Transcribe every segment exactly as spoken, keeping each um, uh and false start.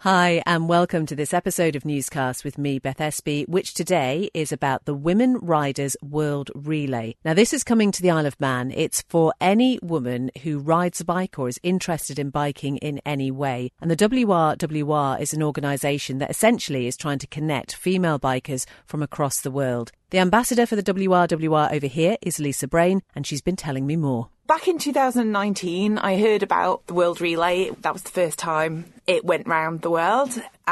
Hi, and welcome to this episode of Newscast with me, Beth Espy, which today is about the Women Riders World Relay. Now, this is coming to the Isle of Man. It's for any woman who rides a bike or is interested in biking in any way. And the W R W R is an organisation that essentially is trying to connect female bikers from across the world. The ambassador for the W R W R over here is Lisa Brain, and she's been telling me more. Back in two thousand nineteen, I heard about the World Relay. That was the first time it went round the world,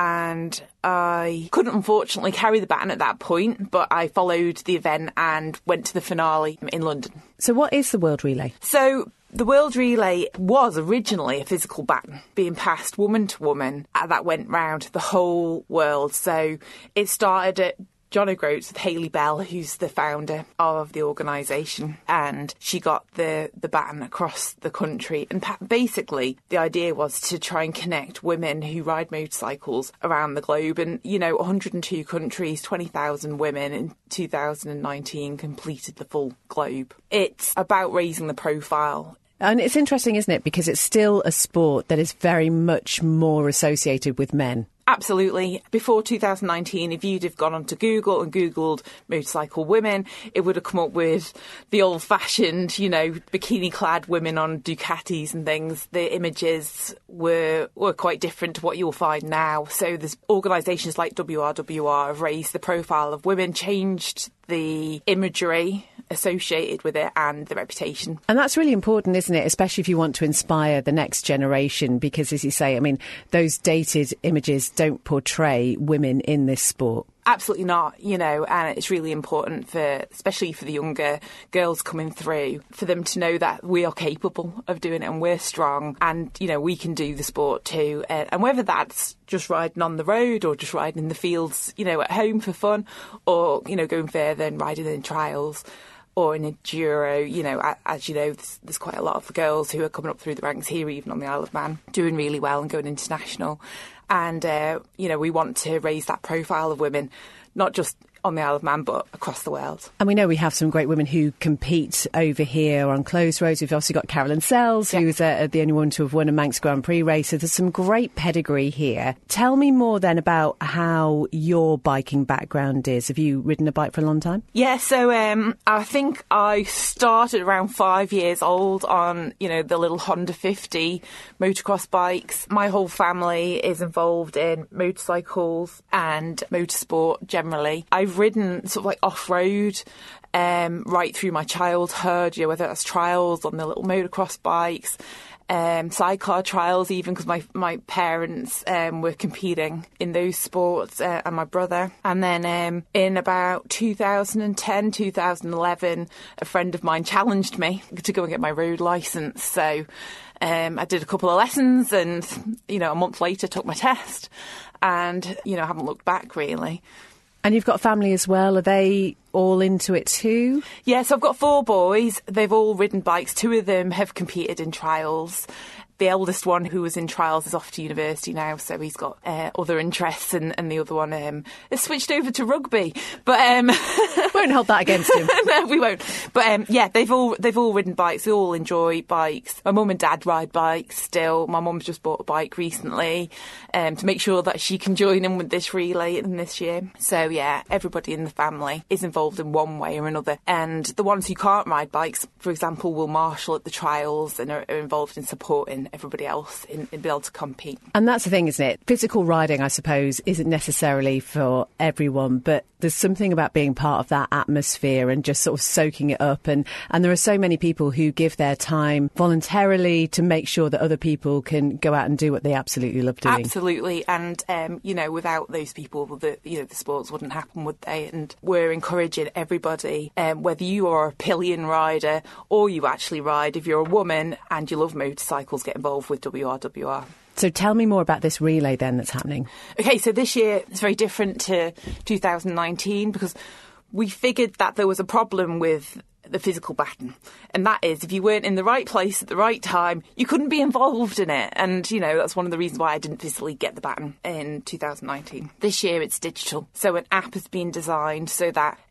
and I couldn't unfortunately carry the baton at that point, but I followed the event and went to the finale in London. So what is the World Relay? So the World Relay was originally a physical baton being passed woman to woman, and that went round the whole world. So it started at John O'Groats with Hayley Bell, who's the founder of the organisation, and she got the, the baton across the country. And basically, the idea was to try and connect women who ride motorcycles around the globe. And, you know, one hundred and two countries, twenty thousand women in two thousand nineteen completed the full globe. It's about raising the profile. And it's interesting, isn't it? Because it's still a sport that is very much more associated with men. Absolutely. Before two thousand nineteen, if you'd have gone onto Google and Googled motorcycle women, it would have come up with the old-fashioned, you know, bikini-clad women on Ducatis and things. The images were were quite different to what you'll find now. So there's organisations like W R W R have raised the profile of women, changed the imagery associated with it and the reputation. And that's really important, isn't it? Especially if you want to inspire the next generation, because as you say, I mean, those dated images don't portray women in this sport. Absolutely not, you know, and it's really important for, especially for the younger girls coming through, for them to know that we are capable of doing it and we're strong and, you know, we can do the sport too. Uh, and whether that's just riding on the road or just riding in the fields, you know, at home for fun, or, you know, going further and riding in trials or in enduro, you know, as you know, there's, there's quite a lot of girls who are coming up through the ranks here, even on the Isle of Man, doing really well and going international. And, uh, you know, we want to raise that profile of women, not just on the Isle of Man, but across the world. And we know we have some great women who compete over here on closed roads. We've also got Carolyn Sells, yeah. who's uh, the only one to have won a Manx Grand Prix race. So there's some great pedigree here. Tell me more then about how your biking background is. Have you ridden a bike for a long time? Yeah, so um, I think I started around five years old on, you know, the little Honda fifty motocross bikes. My whole family is involved in motorcycles and motorsport generally. I've ridden sort of like off-road um, right through my childhood, you know, whether that's trials on the little motocross bikes, um, sidecar trials even, because my, my parents um, were competing in those sports, uh, and my brother. And then um, in about two thousand ten, two thousand eleven, a friend of mine challenged me to go and get my road licence. So um, I did a couple of lessons and, you know, a month later took my test and, you know, I haven't looked back really. And you've got a family as well. Are they all into it too? Yes, yeah, so I've got four boys. They've all ridden bikes. Two of them have competed in trials. The eldest one, who was in trials, is off to university now, so he's got uh, other interests, and, and the other one um, has switched over to rugby. But um, won't hold that against him. No, we won't. But um, yeah, they've all they've all ridden bikes. They all enjoy bikes. My mum and dad ride bikes still. My mum's just bought a bike recently um, to make sure that she can join in with this relay in this year. So yeah, everybody in the family is involved in one way or another. And the ones who can't ride bikes, for example, will marshal at the trials and are, are involved in supporting everybody else in, in being able to compete. And that's the thing, isn't it? Physical riding, I suppose, isn't necessarily for everyone, but there's something about being part of that atmosphere and just sort of soaking it up. And, and there are so many people who give their time voluntarily to make sure that other people can go out and do what they absolutely love doing. Absolutely. And, um, you know, without those people, the, you know, the sports wouldn't happen, would they? And we're encouraging everybody, um, whether you are a pillion rider or you actually ride, if you're a woman and you love motorcycles, get involved with W R W R. So tell me more about this relay then that's happening. OK, so this year it's very different to two thousand nineteen because we figured that there was a problem with the physical baton. And that is, if you weren't in the right place at the right time, you couldn't be involved in it. And, you know, that's one of the reasons why I didn't physically get the baton in two thousand nineteen. This year it's digital. So an app has been designed so that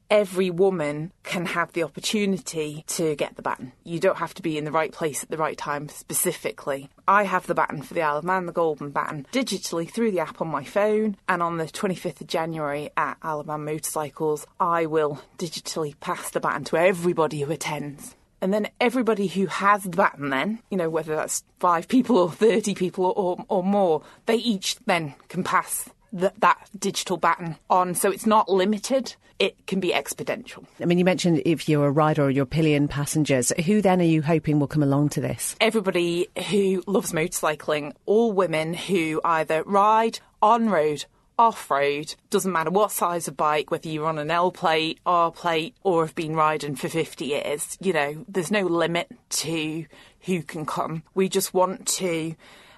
every woman can have the opportunity to get the baton. You don't have to be in the right place at the right time specifically. I have the baton for the Isle of Man, the Golden Baton, digitally through the app on my phone, and on the twenty-fifth of January at Isle of Man Motorcycles, I will digitally pass the baton to everybody who attends. And then everybody who has the baton then, you know, whether that's five people or thirty people or, or, or more, they each then can pass the, that digital baton on. So it's not limited. It can be exponential. I mean, you mentioned if you're a rider or you're pillion passengers, who then are you hoping will come along to this? Everybody who loves motorcycling, all women who either ride on-road, off-road, doesn't matter what size of bike, whether you're on an L plate, R plate, or have been riding for fifty years. You know, there's no limit to who can come. We just want to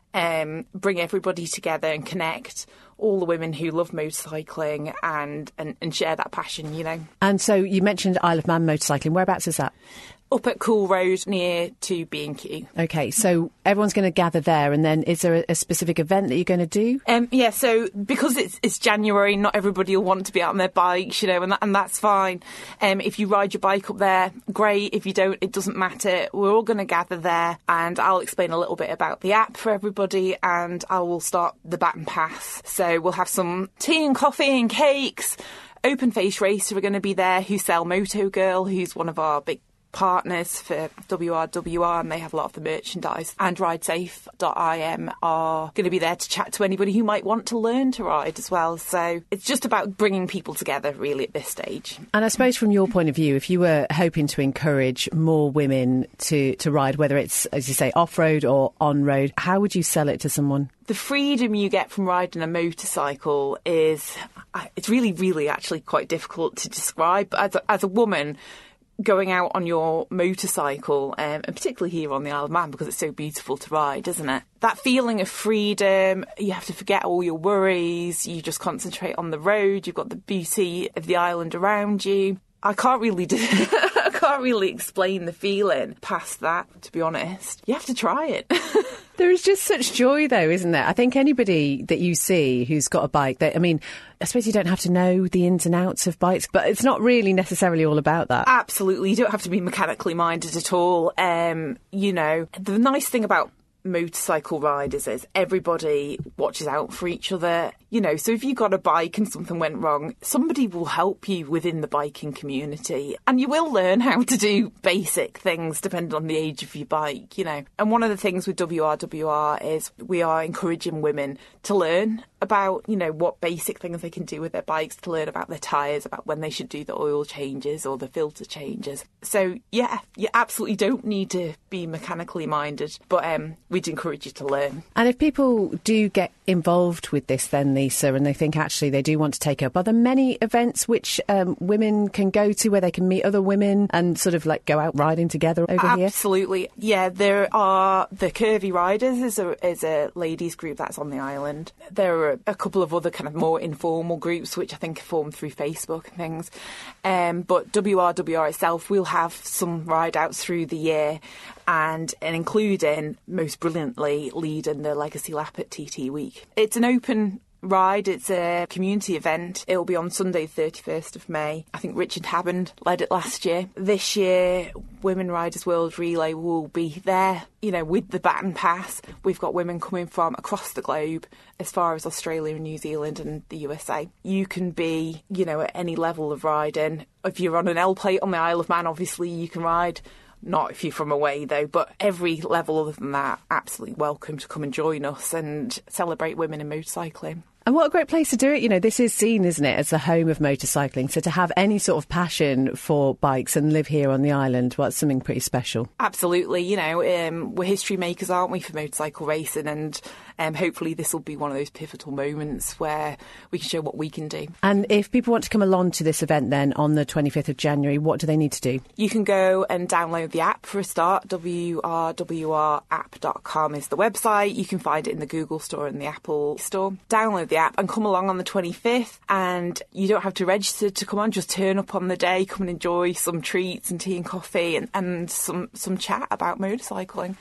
um, bring everybody together and connect all the women who love motorcycling and, and, and share that passion, you know. And so you mentioned Isle of Man motorcycling. Whereabouts is that? Up at Cool Road near to B and Q. OK, so everyone's going to gather there, and then is there a, a specific event that you're going to do? Um, yeah, so because it's it's January, not everybody will want to be out on their bikes, you know, and, that, and that's fine. Um, if you ride your bike up there, great. If you don't, it doesn't matter. We're all going to gather there, and I'll explain a little bit about the app for everybody, and I will start the Baton Pass. So we'll have some tea and coffee and cakes. Open Face Racer are going to be there, who sell Moto Girl, who's one of our big partners for W R W R, and they have a lot of the merchandise, and ride safe dot I M are going to be there to chat to anybody who might want to learn to ride as well. So it's just about bringing people together really at this stage. And I suppose from your point of view, if you were hoping to encourage more women to, to ride, whether it's, as you say, off-road or on-road, how would you sell it to someone? The freedom you get from riding a motorcycle is, it's really, really actually quite difficult to describe. But as a, as a woman, going out on your motorcycle, um, and particularly here on the Isle of Man because it's so beautiful to ride, isn't it? That feeling of freedom, you have to forget all your worries, you just concentrate on the road, you've got the beauty of the island around you. I can't really do I can't really explain the feeling past that, to be honest. You have to try it. There is just such joy, though, isn't there? I think anybody that you see who's got a bike, that, I mean, I suppose you don't have to know the ins and outs of bikes, but it's not really necessarily all about that. Absolutely. You don't have to be mechanically minded at all. Um, you know, the nice thing about motorcycle riders is everybody watches out for each other, you know, so if you got a bike and something went wrong, somebody will help you within the biking community, and you will learn how to do basic things depending on the age of your bike, you know. And one of the things with W R W R is we are encouraging women to learn about, you know, what basic things they can do with their bikes, to learn about their tyres, about when they should do the oil changes or the filter changes. So yeah, you absolutely don't need to be mechanically minded, but um we'd encourage you to learn. And if people do get involved with this then, Lisa, and they think actually they do want to take up, are there many events which um, women can go to where they can meet other women and sort of like go out riding together over Absolutely. here? Absolutely. Yeah, there are the Curvy Riders is a, is a ladies group that's on the island. There are a couple of other kind of more informal groups which I think are formed through Facebook and things. Um, but W R W R itself, we'll have some ride outs through the year, and, and including, most brilliantly, leading the Legacy Lap at T T Week. It's an open ride, it's a community event. It'll be on Sunday thirty-first of May. I think Richard Hammond led it last year. This year, Women Riders World Relay will be there, you know, with the Baton Pass. We've got women coming from across the globe, as far as Australia and New Zealand and the U S A. You can be, you know, at any level of riding. If you're on an L plate on the Isle of Man, obviously you can ride. Not if you're from away, though, but every level other than that, absolutely welcome to come and join us and celebrate women in motorcycling. And what a great place to do it. You know, this is seen, isn't it, as the home of motorcycling. So to have any sort of passion for bikes and live here on the island, well, it's something pretty special. Absolutely. You know, um, we're history makers, aren't we, for motorcycle racing? And um, hopefully this will be one of those pivotal moments where we can show what we can do. And if people want to come along to this event then on the twenty-fifth of January, what do they need to do? You can go and download the app for a start. W R W R app dot com is the website. You can find it in the Google store and the Apple store. Download the app and come along on the twenty-fifth, and you don't have to register to come on, just turn up on the day, come and enjoy some treats and tea and coffee and, and some, some chat about motorcycling.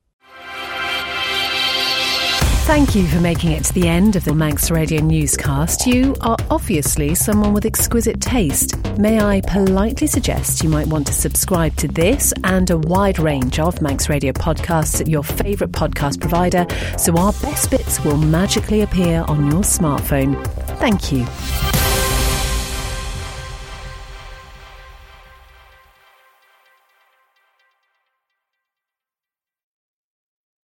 Thank you for making it to the end of the Manx Radio newscast. You are obviously someone with exquisite taste. may I politely suggest you might want to subscribe to this and a wide range of Manx Radio podcasts at your favourite podcast provider so our best bits will magically appear on your smartphone. Thank you.